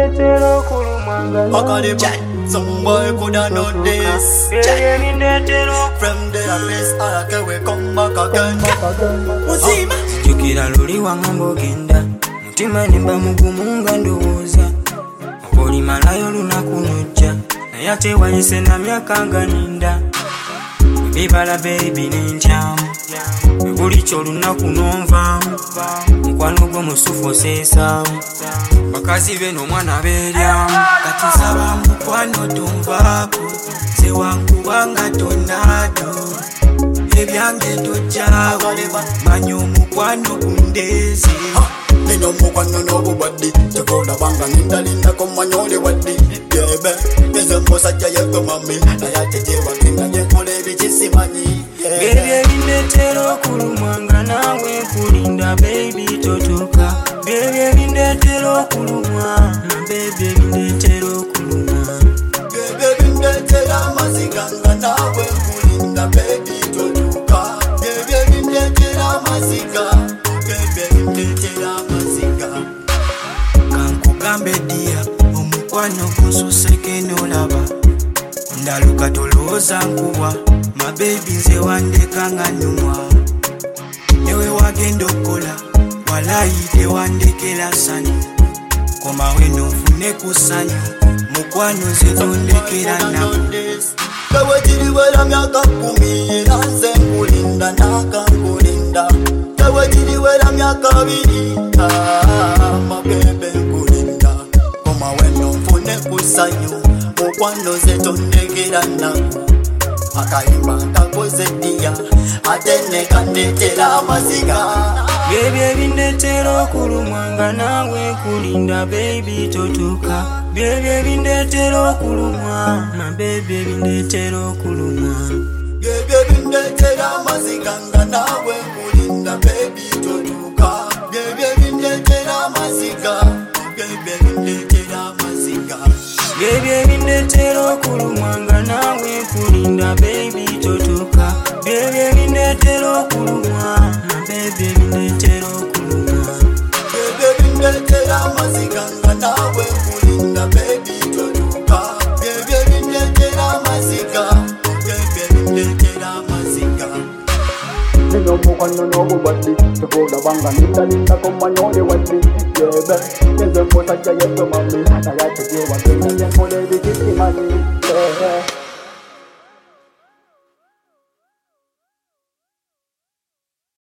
bindetero kulumanga some boy coulda know this. Baby bindetero From the place I can we come back again. Muzima jukira luli wangamba ogenda mutima nemba mugumu nga ndowooza oli malayo lunaku nojja naye ate wayise na myaka nga ninda bibala baby n'entyamu buli kyolunaku n'onvaamu mukwano gwo musufu oseesaamu bakazi be n'omwana beeryamu kati nsaba mukwano tonvaako nze wankubanga tonnaado ebyange tojjaawo manya omukwano gundeeze nino mukwano n'obubwadde tekola banga nindalindako manyole wadde gebe nze musajja yegwe mami naye ate gyewagenda gyenkola ebikisimanyi Baby bindetero kulumanga nawe kulinda baby totoka Baby bindetero kulumwa Baby bindetero kulumwa Bebe bindetera maziganga nawe kulinda baby totuka Bebe bindetera maziga Bebe bindetera maziga kankugambe dia omukwano gususeke n'olaba ndaluka tolowooza nkuwa mabebi nze wandeka nga nnumwa newe wagenda okukola walayi tewandekera sanyu komawe nonfune ku sanyu mukwano nze tondekera nnaku Kawe jiriwera myaka 10 era nze nkulinda nakankulinda Kawe jiriwera myaka 2 mabebe nkulinda komawe nonfune ku sanyu mukwano nze tondekera nnaku akayimba nkakoze ddiya ate ne kandetera amaziga Baby bindetero kulumanga nawe kulinda baby totoka Baby bindetero kulumwa Baby bindetero kulumwa Bebe bindetera amaziga nga nawe kulinda baby totuka Bebe bindetera amaziga Bebe bindetera amaziga Baby bindetero kulumanga nawe kulinda baby totoka Baby bindetero kulumwa Baby bindetero kulumwa Bebe bindetera amaziga nga nawe kulinda baby totuka Bebe bindetera amaziga Bebe bindetera amaziga nino mukwano n'obubwadde tekola banga nindalindako manyole wadde gebe nze musajja yegwe mami naye ate gyewagenda gyenkola ebikisimanyi